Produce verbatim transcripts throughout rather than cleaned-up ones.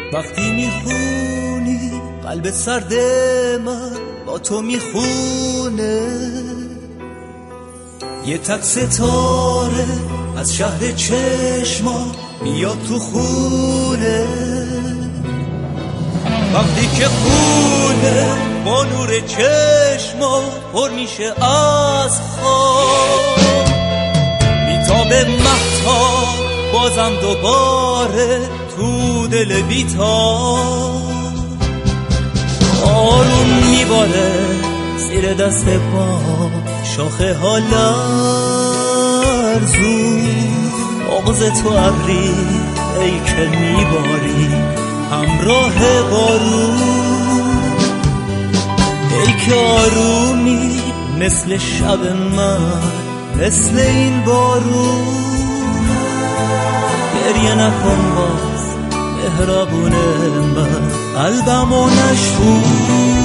وقتی میخونی قلب سرد من با تو میخونه، یه تک ستاره از شهر چشما میاد تو خونه. وقتی که خونه با نور چشما پر میشه از خواب، میتابه مهتاب بازم دوباره تو دل بیتاب. آروم میباره زیر دست پا شاخه ها لرزون، آغز تو ابری ای که میباری همراه بارون. ای که آرومی مثل شب من، مثل این بارون. گریه نکن باز مهربون من، قلبمو نشکن.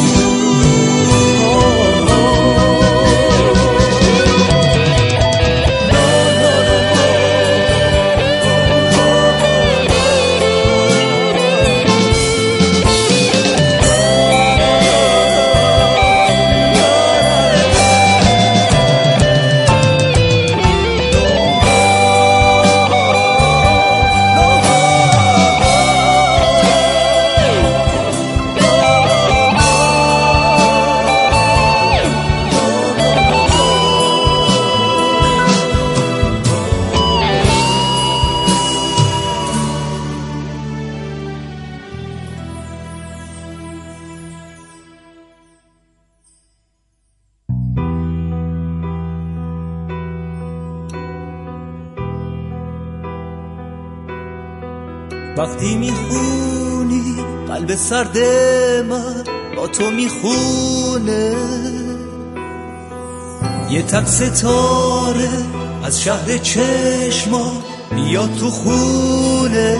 وقتی میخونی قلب سرد من با تو میخونه، یه تک ستاره از شهر چشما میاد تو خونه.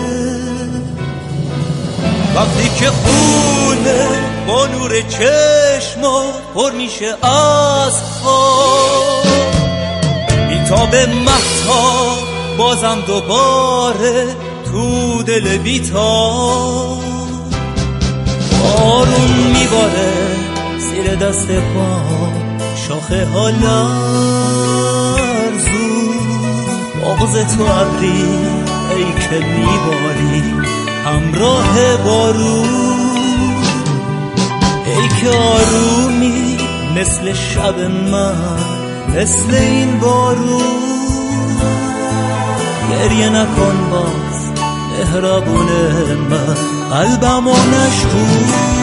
وقتی که خونه با نور چشما پر میشه از خواب، میتابه مهتاب بازم دوباره تو دل بیتاب. آروم میباره زیر دست پا شاخه ها لرزون، آغز تو ابری ای که میباری همراه بارون. ای که آرومی مثل شب من، مثل این بارون. گریه نکن باز مهربون من، قلبمو نشکن.